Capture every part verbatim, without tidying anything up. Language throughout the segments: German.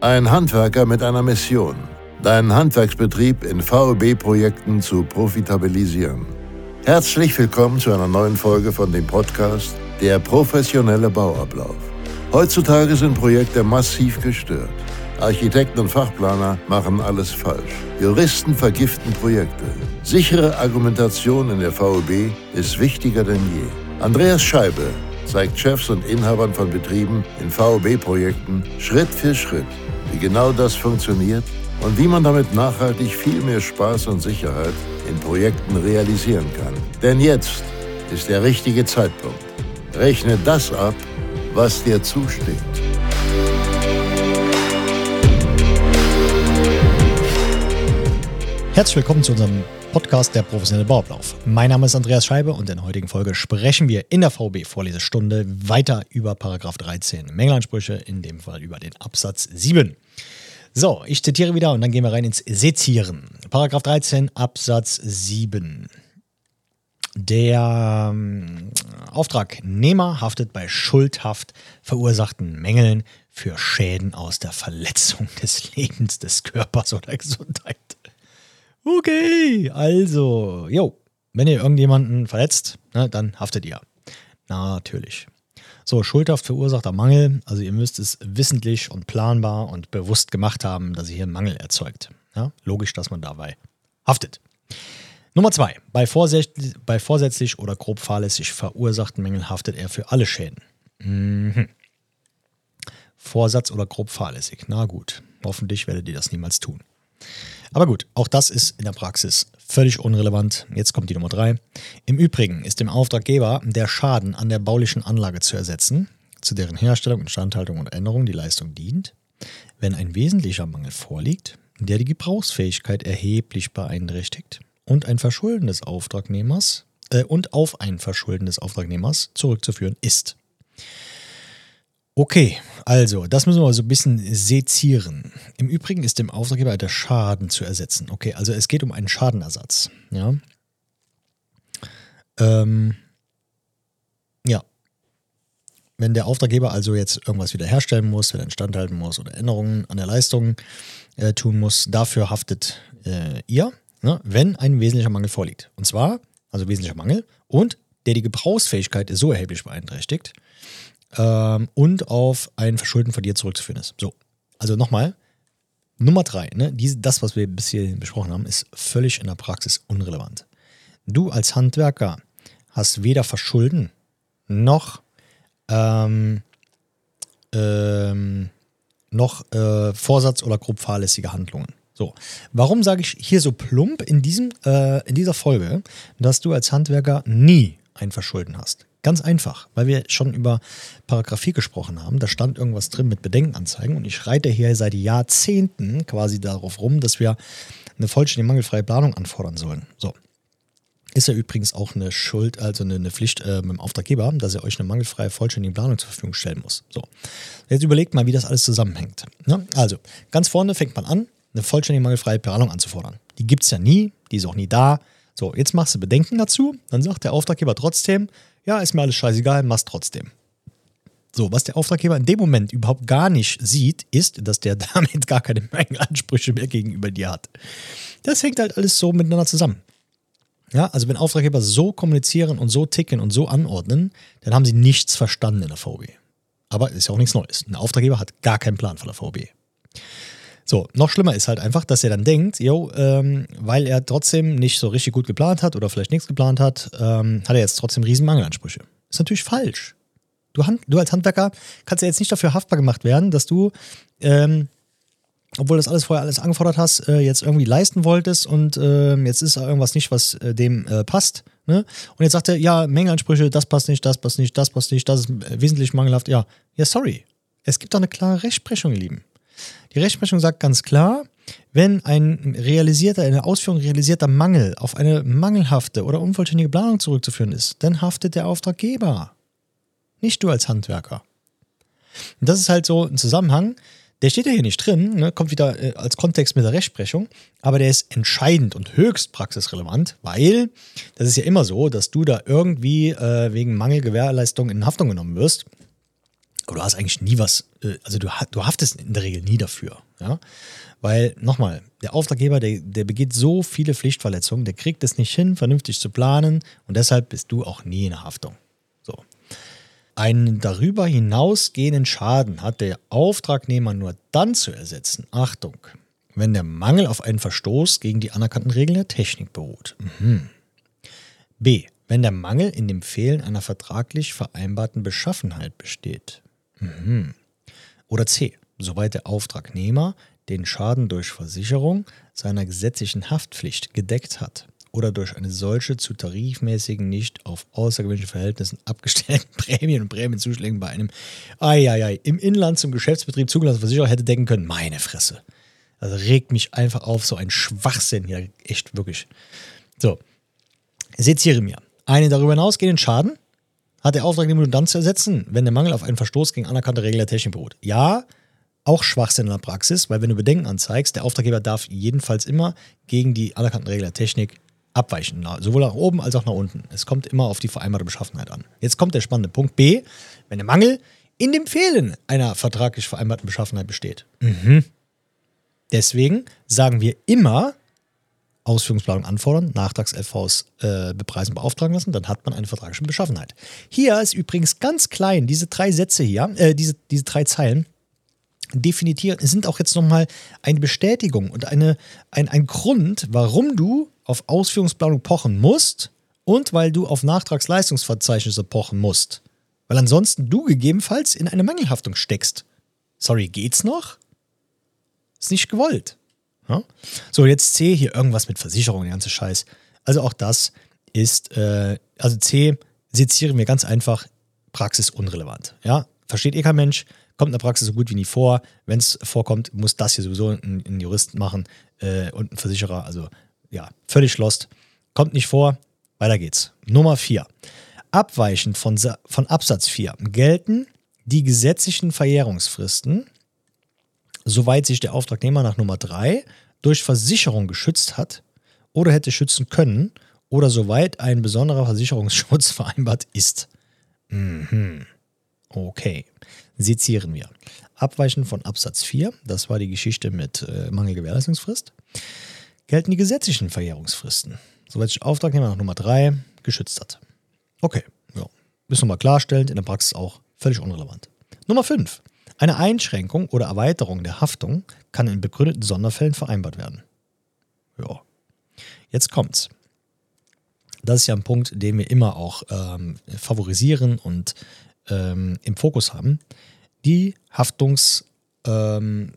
Ein Handwerker mit einer Mission: deinen Handwerksbetrieb in V E B-Projekten zu profitabilisieren. Herzlich willkommen zu einer neuen Folge von dem Podcast Der professionelle Bauablauf. Heutzutage sind Projekte massiv gestört. Architekten und Fachplaner machen alles falsch. Juristen vergiften Projekte. Sichere Argumentation in der V E B ist wichtiger denn je. Andreas Scheibe zeigt Chefs und Inhabern von Betrieben in V E B-Projekten Schritt für Schritt, wie genau das funktioniert und wie man damit nachhaltig viel mehr Spaß und Sicherheit in Projekten realisieren kann. Denn jetzt ist der richtige Zeitpunkt. Rechne das ab, was dir zusteht. Herzlich willkommen zu unserem Podcast Der professionelle Bauablauf. Mein Name ist Andreas Scheibe und in der heutigen Folge sprechen wir in der V E B-Vorlesestunde weiter über Paragraph dreizehn Mängelansprüche, in dem Fall über den Absatz sieben. So, ich zitiere wieder und dann gehen wir rein ins Sezieren. Paragraph dreizehn Absatz sieben. Der ähm, Auftragnehmer haftet bei schuldhaft verursachten Mängeln für Schäden aus der Verletzung des Lebens, des Körpers oder Gesundheit. Okay, also, jo, wenn ihr irgendjemanden verletzt, ne, dann haftet ihr. Natürlich. So, schuldhaft verursachter Mangel, also ihr müsst es wissentlich und planbar und bewusst gemacht haben, dass ihr hier einen Mangel erzeugt. Ja, logisch, dass man dabei haftet. Nummer zwei, bei, vorsätzlich, bei vorsätzlich oder grob fahrlässig verursachten Mängeln haftet er für alle Schäden. Mhm. Vorsatz oder grob fahrlässig, na gut, hoffentlich werdet ihr das niemals tun. Aber gut, auch das ist in der Praxis völlig unrelevant. Jetzt kommt die Nummer drei. Im Übrigen ist dem Auftraggeber der Schaden an der baulichen Anlage zu ersetzen, zu deren Herstellung, Instandhaltung und Änderung die Leistung dient, wenn ein wesentlicher Mangel vorliegt, der die Gebrauchsfähigkeit erheblich beeinträchtigt und ein Verschulden des Auftragnehmers äh, und auf ein Verschulden des Auftragnehmers zurückzuführen ist. Okay, also, das müssen wir mal so ein bisschen sezieren. Im Übrigen ist dem Auftraggeber der Schaden zu ersetzen. Okay, also es geht um einen Schadenersatz. Ja. Ähm, ja. Wenn der Auftraggeber also jetzt irgendwas wiederherstellen muss, wieder instand halten muss oder Änderungen an der Leistung äh, tun muss, dafür haftet äh, ihr, ne, wenn ein wesentlicher Mangel vorliegt. Und zwar, also wesentlicher Mangel, und der die Gebrauchsfähigkeit so erheblich beeinträchtigt, und auf ein Verschulden von dir zurückzuführen ist. So, also nochmal, Nummer drei, ne, diese, das, was wir bis hierhin besprochen haben, ist völlig in der Praxis unrelevant. Du als Handwerker hast weder Verschulden noch ähm, ähm, noch äh, Vorsatz oder grob fahrlässige Handlungen. So, warum sage ich hier so plump in, diesem, äh, in dieser Folge, dass du als Handwerker nie ein Verschulden hast? Ganz einfach, weil wir schon über Paragraph vier gesprochen haben. Da stand irgendwas drin mit Bedenkenanzeigen und ich reite hier seit Jahrzehnten quasi darauf rum, dass wir eine vollständige mangelfreie Planung anfordern sollen. So. Ist ja übrigens auch eine Schuld, also eine, eine Pflicht äh, mit dem Auftraggeber, dass er euch eine mangelfreie, vollständige Planung zur Verfügung stellen muss. So. Jetzt überlegt mal, wie das alles zusammenhängt. Ja? Also, ganz vorne fängt man an, eine vollständige mangelfreie Planung anzufordern. Die gibt es ja nie, die ist auch nie da. So, jetzt machst du Bedenken dazu, dann sagt der Auftraggeber trotzdem, ja, ist mir alles scheißegal, mach's trotzdem. So, was der Auftraggeber in dem Moment überhaupt gar nicht sieht, ist, dass der damit gar keine Mängelansprüche mehr gegenüber dir hat. Das hängt halt alles so miteinander zusammen. Ja, also wenn Auftraggeber so kommunizieren und so ticken und so anordnen, dann haben sie nichts verstanden in der V B. Aber ist ja auch nichts Neues. Ein Auftraggeber hat gar keinen Plan von der V B. So, noch schlimmer ist halt einfach, dass er dann denkt, jo, ähm, weil er trotzdem nicht so richtig gut geplant hat oder vielleicht nichts geplant hat, ähm, hat er jetzt trotzdem riesen Mangelansprüche. Ist natürlich falsch. Du, Hand, du als Handwerker kannst ja jetzt nicht dafür haftbar gemacht werden, dass du, ähm, obwohl das alles vorher alles angefordert hast, äh, jetzt irgendwie leisten wolltest und äh, jetzt ist da irgendwas nicht, was äh, dem äh, passt. Ne? Und jetzt sagt er, ja, Mängelansprüche, das passt nicht, das passt nicht, das passt nicht, das ist äh, wesentlich mangelhaft. Ja, ja, sorry. Es gibt doch eine klare Rechtsprechung, ihr Lieben. Die Rechtsprechung sagt ganz klar, wenn ein realisierter, eine Ausführung realisierter Mangel auf eine mangelhafte oder unvollständige Planung zurückzuführen ist, dann haftet der Auftraggeber, nicht du als Handwerker. Und das ist halt so ein Zusammenhang, der steht ja hier nicht drin, ne, kommt wieder äh, als Kontext mit der Rechtsprechung, aber der ist entscheidend und höchst praxisrelevant, weil das ist ja immer so, dass du da irgendwie äh, wegen Mangelgewährleistung in Haftung genommen wirst. Aber du hast eigentlich nie was, äh, also du, du haftest in der Regel nie dafür. Ja? Weil, nochmal, der Auftraggeber, der, der begeht so viele Pflichtverletzungen, der kriegt es nicht hin, vernünftig zu planen und deshalb bist du auch nie in der Haftung. So. Einen darüber hinausgehenden Schaden hat der Auftragnehmer nur dann zu ersetzen, Achtung, wenn der Mangel auf einen Verstoß gegen die anerkannten Regeln der Technik beruht. Mhm. B. Wenn der Mangel in dem Fehlen einer vertraglich vereinbarten Beschaffenheit besteht. Mhm. Oder C. Soweit der Auftragnehmer den Schaden durch Versicherung seiner gesetzlichen Haftpflicht gedeckt hat oder durch eine solche zu tarifmäßigen, nicht auf außergewöhnlichen Verhältnissen abgestellten Prämien und Prämienzuschlägen bei einem ai, ai, ai, im Inland zum Geschäftsbetrieb zugelassenen Versicherer hätte decken können. Meine Fresse. Also regt mich einfach auf, so ein Schwachsinn hier. Echt, wirklich. So, seziere mir. Einen darüber hinausgehenden Schaden hat der Auftragnehmer nur dann zu ersetzen, wenn der Mangel auf einen Verstoß gegen anerkannte Regeln der Technik beruht. Ja, auch Schwachsinn in der Praxis, weil wenn du Bedenken anzeigst, der Auftraggeber darf jedenfalls immer gegen die anerkannten Regeln der Technik abweichen, sowohl nach oben als auch nach unten. Es kommt immer auf die vereinbarte Beschaffenheit an. Jetzt kommt der spannende Punkt B, wenn der Mangel in dem Fehlen einer vertraglich vereinbarten Beschaffenheit besteht. Mhm. Deswegen sagen wir immer, Ausführungsplanung anfordern, Nachtrags-L Vs äh, bepreisen, beauftragen lassen, dann hat man eine vertragliche Beschaffenheit. Hier ist übrigens ganz klein, diese drei Sätze hier, äh, diese, diese drei Zeilen, definieren, sind auch jetzt nochmal eine Bestätigung und eine, ein, ein Grund, warum du auf Ausführungsplanung pochen musst und weil du auf Nachtragsleistungsverzeichnisse pochen musst. Weil ansonsten du gegebenenfalls in eine Mangelhaftung steckst. Sorry, geht's noch? Ist nicht gewollt. Ja? So, jetzt C, hier irgendwas mit Versicherung, der ganze Scheiß. Also auch das ist, äh, also C, sezieren wir ganz einfach, praxisunrelevant. Ja? Versteht eh kein Mensch, kommt in der Praxis so gut wie nie vor. Wenn es vorkommt, muss das hier sowieso ein, ein Jurist machen äh, und ein Versicherer, also ja, völlig lost. Kommt nicht vor, weiter geht's. Nummer vier. Abweichend von, von Absatz vier gelten die gesetzlichen Verjährungsfristen, soweit sich der Auftragnehmer nach Nummer drei durch Versicherung geschützt hat oder hätte schützen können oder soweit ein besonderer Versicherungsschutz vereinbart ist. Mhm. Okay, sezieren wir. Abweichend von Absatz vier, das war die Geschichte mit äh, Mangelgewährleistungsfrist, gelten die gesetzlichen Verjährungsfristen, soweit sich der Auftragnehmer nach Nummer drei geschützt hat. Okay, ja. Ist nochmal klarstellend, in der Praxis auch völlig unrelevant. Nummer fünf. Eine Einschränkung oder Erweiterung der Haftung kann in begründeten Sonderfällen vereinbart werden. Ja. Jetzt kommt's. Das ist ja ein Punkt, den wir immer auch ähm, favorisieren und ähm, im Fokus haben. Die Haftungsbeschränkung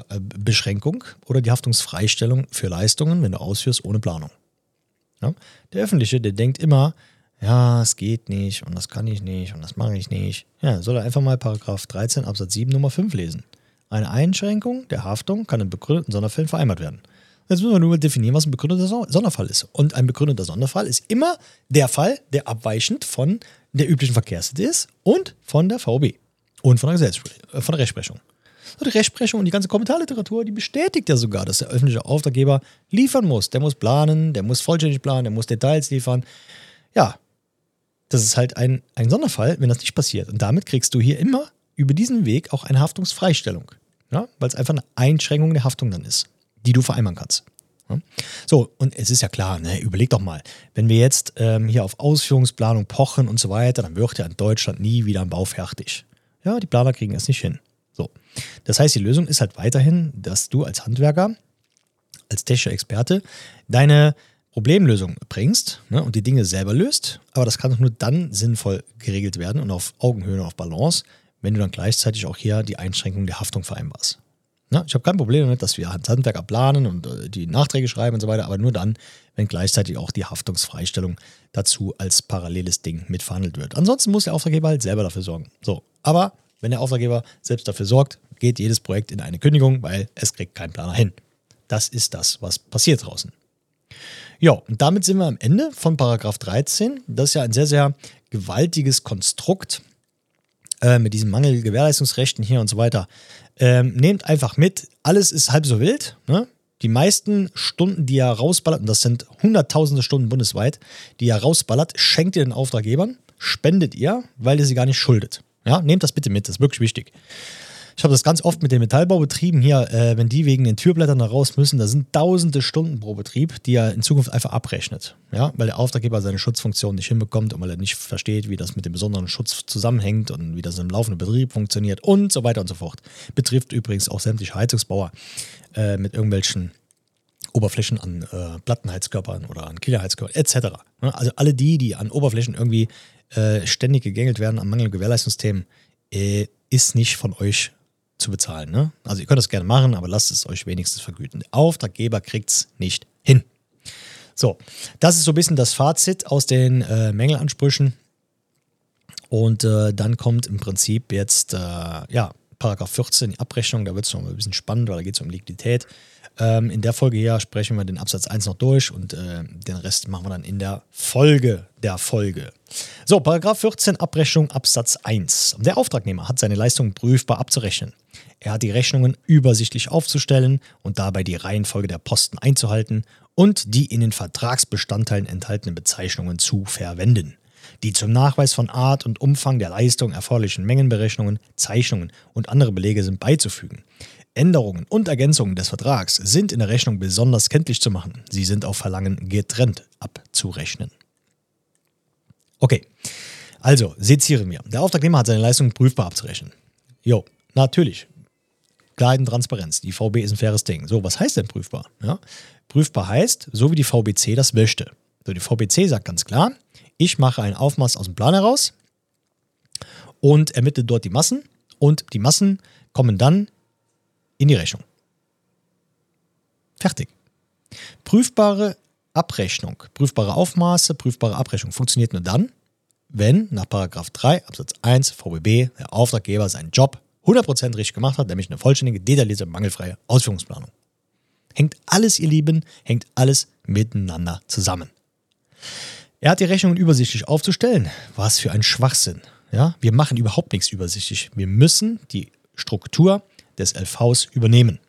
ähm, äh, oder die Haftungsfreistellung für Leistungen, wenn du ausführst, ohne Planung. Ja? Der Öffentliche, der denkt immer, ja, es geht nicht und das kann ich nicht und das mache ich nicht. Ja, soll er einfach mal Paragraph dreizehn Absatz sieben Nummer fünf lesen. Eine Einschränkung der Haftung kann in begründeten Sonderfällen vereinbart werden. Jetzt müssen wir nur definieren, was ein begründeter Sonderfall ist. Und ein begründeter Sonderfall ist immer der Fall, der abweichend von der üblichen Verkehrssitte ist und von der V O B und von der, Gesetz von der Rechtsprechung. Und die Rechtsprechung und die ganze Kommentarliteratur, die bestätigt ja sogar, dass der öffentliche Auftraggeber liefern muss. Der muss planen, der muss vollständig planen, der muss Details liefern. Ja, das ist halt ein, ein Sonderfall, wenn das nicht passiert. Und damit kriegst du hier immer über diesen Weg auch eine Haftungsfreistellung. Ja? Weil es einfach eine Einschränkung der Haftung dann ist, die du vereinbaren kannst. Ja? So, und es ist ja klar, ne, überleg doch mal, wenn wir jetzt ähm, hier auf Ausführungsplanung pochen und so weiter, dann wird ja in Deutschland nie wieder ein Bau fertig. Ja, die Planer kriegen es nicht hin. So. Das heißt, die Lösung ist halt weiterhin, dass du als Handwerker, als technischer Experte, deine Problemlösung bringst, ne, und die Dinge selber löst, aber das kann doch nur dann sinnvoll geregelt werden und auf Augenhöhe und auf Balance, wenn du dann gleichzeitig auch hier die Einschränkung der Haftung vereinbarst. Na, ich habe kein Problem damit, dass wir als Handwerker planen und äh, die Nachträge schreiben und so weiter, aber nur dann, wenn gleichzeitig auch die Haftungsfreistellung dazu als paralleles Ding mitverhandelt wird. Ansonsten muss der Auftraggeber halt selber dafür sorgen. So, aber wenn der Auftraggeber selbst dafür sorgt, geht jedes Projekt in eine Kündigung, weil es kriegt kein Planer hin. Das ist das, was passiert draußen. Ja, und damit sind wir am Ende von Paragraph dreizehn. Das ist ja ein sehr, sehr gewaltiges Konstrukt äh, mit diesen Mangelgewährleistungsrechten hier und so weiter. Ähm, nehmt einfach mit, alles ist halb so wild. Ne? Die meisten Stunden, die er rausballert, und das sind hunderttausende Stunden bundesweit, die er rausballert, schenkt ihr den Auftraggebern, spendet ihr, weil ihr sie gar nicht schuldet. Ja, nehmt das bitte mit, das ist wirklich wichtig. Ich habe das ganz oft mit den Metallbaubetrieben hier, äh, wenn die wegen den Türblättern da raus müssen, da sind tausende Stunden pro Betrieb, die er in Zukunft einfach abrechnet. Ja, weil der Auftraggeber seine Schutzfunktion nicht hinbekommt und weil er nicht versteht, wie das mit dem besonderen Schutz zusammenhängt und wie das im laufenden Betrieb funktioniert und so weiter und so fort. Betrifft übrigens auch sämtliche Heizungsbauer äh, mit irgendwelchen Oberflächen an äh, Plattenheizkörpern oder an Killerheizkörpern et cetera. Also alle die, die an Oberflächen irgendwie äh, ständig gegängelt werden an mangelnden Gewährleistungsthemen, äh, ist nicht von euch zu bezahlen. Ne? Also ihr könnt das gerne machen, aber lasst es euch wenigstens vergüten. Der Auftraggeber kriegt es nicht hin. So, das ist so ein bisschen das Fazit aus den äh, Mängelansprüchen. Und äh, dann kommt im Prinzip jetzt, äh, ja, Paragraph vierzehn, die Abrechnung, da wird es noch ein bisschen spannend, weil da geht es um Liquidität. Ähm, in der Folge hier sprechen wir den Absatz eins noch durch und äh, den Rest machen wir dann in der Folge der Folge. So, Paragraph vierzehn, Abrechnung Absatz eins. Der Auftragnehmer hat seine Leistungen prüfbar abzurechnen. Er hat die Rechnungen übersichtlich aufzustellen und dabei die Reihenfolge der Posten einzuhalten und die in den Vertragsbestandteilen enthaltenen Bezeichnungen zu verwenden. Die zum Nachweis von Art und Umfang der Leistung erforderlichen Mengenberechnungen, Zeichnungen und andere Belege sind beizufügen. Änderungen und Ergänzungen des Vertrags sind in der Rechnung besonders kenntlich zu machen. Sie sind auf Verlangen getrennt abzurechnen. Okay, also sezieren wir. Der Auftragnehmer hat seine Leistungen prüfbar abzurechnen. Jo, natürlich. Klarheit und Transparenz. Die V B ist ein faires Ding. So, was heißt denn prüfbar? Ja, prüfbar heißt, so wie die V B C das möchte. So, die V B C sagt ganz klar, ich mache ein Aufmaß aus dem Plan heraus und ermittle dort die Massen und die Massen kommen dann in die Rechnung. Fertig. Prüfbare Abrechnung, prüfbare Aufmaße, prüfbare Abrechnung funktioniert nur dann, wenn nach Paragraph drei Absatz eins V B B der Auftraggeber seinen Job hundert Prozent richtig gemacht hat, nämlich eine vollständige, detaillierte, mangelfreie Ausführungsplanung. Hängt alles, ihr Lieben, hängt alles miteinander zusammen. Er hat die Rechnungen übersichtlich aufzustellen. Was für ein Schwachsinn. Ja, wir machen überhaupt nichts übersichtlich. Wir müssen die Struktur des L Vs übernehmen.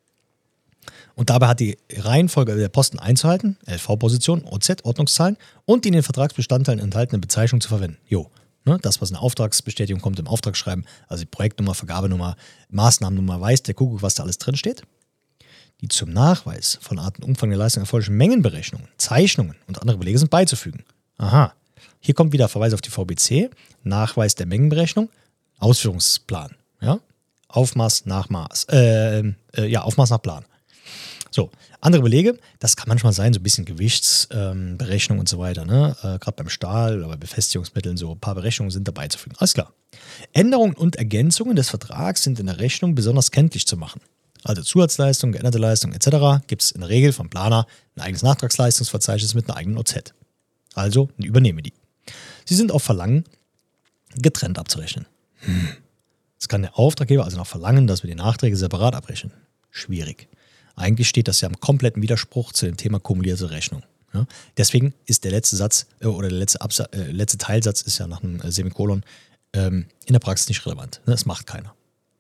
Und dabei hat die Reihenfolge der Posten einzuhalten, L V-Position, O Z, Ordnungszahlen und die in den Vertragsbestandteilen enthaltene Bezeichnung zu verwenden. Jo, ne, das, was in der Auftragsbestätigung kommt im Auftragsschreiben, also die Projektnummer, Vergabenummer, Maßnahmennummer, weiß der Kuckuck, was da alles drin steht. Die zum Nachweis von Art und Umfang der Leistung erforderlichen Mengenberechnungen, Zeichnungen und andere Belege sind beizufügen. Aha, hier kommt wieder Verweis auf die V B C, Nachweis der Mengenberechnung, Ausführungsplan, ja, Aufmaß nach Maß, äh, äh, ja, Aufmaß nach Plan. So, andere Belege, das kann manchmal sein, so ein bisschen Gewichtsberechnung ähm, und so weiter, ne? Äh, gerade beim Stahl oder bei Befestigungsmitteln, so ein paar Berechnungen sind dabei zu fügen. Alles klar. Änderungen und Ergänzungen des Vertrags sind in der Rechnung besonders kenntlich zu machen. Also Zusatzleistung, geänderte Leistung et cetera gibt es in der Regel vom Planer ein eigenes Nachtragsleistungsverzeichnis mit einer eigenen O Z. Also übernehme die. Sie sind auf Verlangen getrennt abzurechnen. Hm. Jetzt kann der Auftraggeber also noch verlangen, dass wir die Nachträge separat abrechnen. Schwierig. Eigentlich steht das ja im kompletten Widerspruch zu dem Thema kumulierte Rechnung. Ja? Deswegen ist der letzte Satz äh, oder der letzte, Absa äh, letzte Teilsatz ist ja nach einem äh, Semikolon ähm, in der Praxis nicht relevant. Ne? Das macht keiner.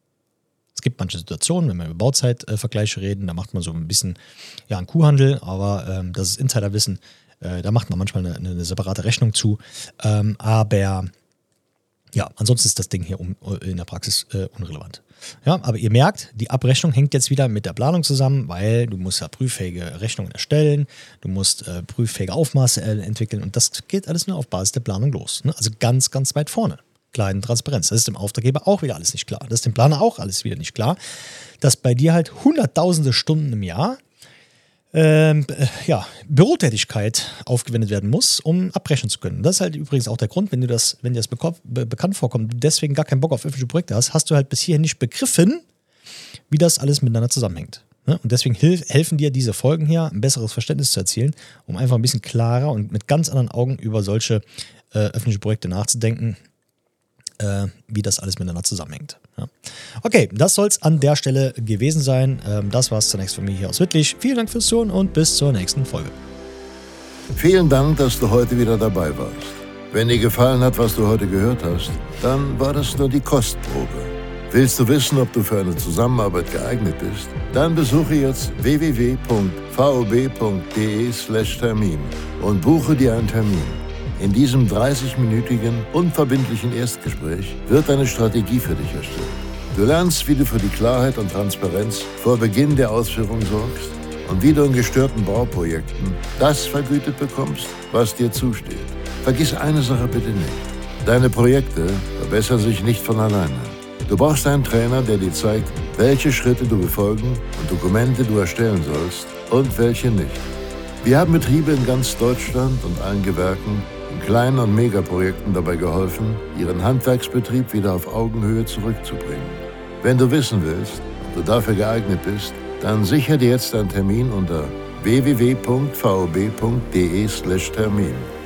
Es gibt manche Situationen, wenn wir über Bauzeitvergleiche reden, da macht man so ein bisschen ja, einen Kuhhandel, aber ähm, das ist Insiderwissen. Äh, da macht man manchmal eine, eine separate Rechnung zu. Ähm, aber ja, ansonsten ist das Ding hier um, in der Praxis äh, unrelevant. Ja, aber ihr merkt, die Abrechnung hängt jetzt wieder mit der Planung zusammen, weil du musst ja prüffähige Rechnungen erstellen, du musst äh, prüffähige Aufmaße äh, entwickeln und das geht alles nur auf Basis der Planung los. Ne? Also ganz, ganz weit vorne. Kleine Transparenz. Das ist dem Auftraggeber auch wieder alles nicht klar. Das ist dem Planer auch alles wieder nicht klar, dass bei dir halt hunderttausende Stunden im Jahr ähm, äh, ja, Bürotätigkeit aufgewendet werden muss, um abrechnen zu können. Das ist halt übrigens auch der Grund, wenn du das, wenn dir das beko- be- bekannt vorkommt, du deswegen gar keinen Bock auf öffentliche Projekte hast, hast du halt bis hierhin nicht begriffen, wie das alles miteinander zusammenhängt. Ne? Und deswegen hilf, helfen dir diese Folgen hier, ein besseres Verständnis zu erzielen, um einfach ein bisschen klarer und mit ganz anderen Augen über solche äh, öffentliche Projekte nachzudenken, Äh, wie das alles miteinander zusammenhängt. Ja. Okay, das soll es an der Stelle gewesen sein. Ähm, das war es zunächst von mir hier aus Wittlich. Vielen Dank fürs Zuhören und bis zur nächsten Folge. Vielen Dank, dass du heute wieder dabei warst. Wenn dir gefallen hat, was du heute gehört hast, dann war das nur die Kostprobe. Willst du wissen, ob du für eine Zusammenarbeit geeignet bist? Dann besuche jetzt w w w punkt v o b punkt d e slash Termin und buche dir einen Termin. In diesem dreißig-minütigen, unverbindlichen Erstgespräch wird eine Strategie für dich erstellt. Du lernst, wie du für die Klarheit und Transparenz vor Beginn der Ausführung sorgst und wie du in gestörten Bauprojekten das vergütet bekommst, was dir zusteht. Vergiss eine Sache bitte nicht. Deine Projekte verbessern sich nicht von alleine. Du brauchst einen Trainer, der dir zeigt, welche Schritte du befolgen und Dokumente du erstellen sollst und welche nicht. Wir haben Betriebe in ganz Deutschland und allen Gewerken in kleinen und Megaprojekten dabei geholfen, ihren Handwerksbetrieb wieder auf Augenhöhe zurückzubringen. Wenn du wissen willst, ob du dafür geeignet bist, dann sichere dir jetzt einen Termin unter w w w punkt v o b punkt d e slash Termin.